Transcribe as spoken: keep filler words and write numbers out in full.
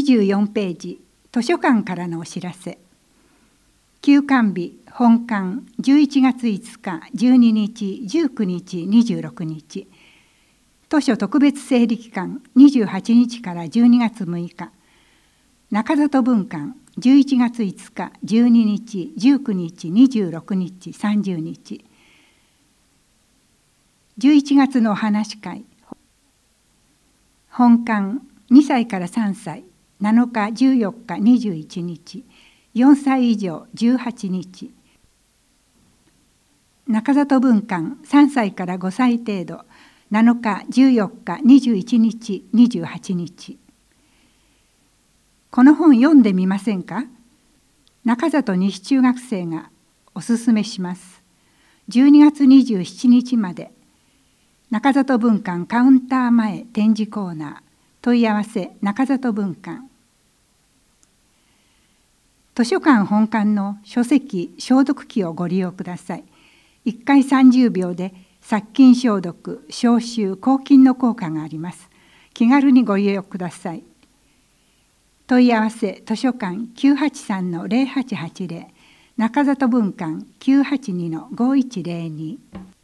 じゅうよんページ、図書館からのお知らせ。休館日、本館、じゅういちがついつか、じゅうににち、じゅうくにち、にじゅうろくにち。図書特別整理期間、にじゅうはちにちからじゅうにがつむいか。中里文館、じゅういちがついつか、じゅうににち、じゅうくにち、にじゅうろくにち、さんじゅうにち。じゅういちがつのお話し会。本館、にさいからさんさい、なのか、じゅうよっか、にじゅういちにち、よんさい以上、じゅうはちにち。中里文館、さんさいからごさい程度、なのか、じゅうよっか、にじゅういちにち、にじゅうはちにち。この本読んでみませんか？中里西中学生がおすすめします。じゅうにがつにじゅうしちにちまで。中里文館カウンター前展示コーナー。問い合わせ中里文館。図書館本館の書籍消毒器をご利用ください。いっかいさんじゅうびょうで殺菌消毒、消臭、抗菌の効果があります。気軽にご利用ください。問い合わせ図書館 きゅうはちさんのゼロはちはちゼロ、中里文館 きゅうはちにのごいちゼロに。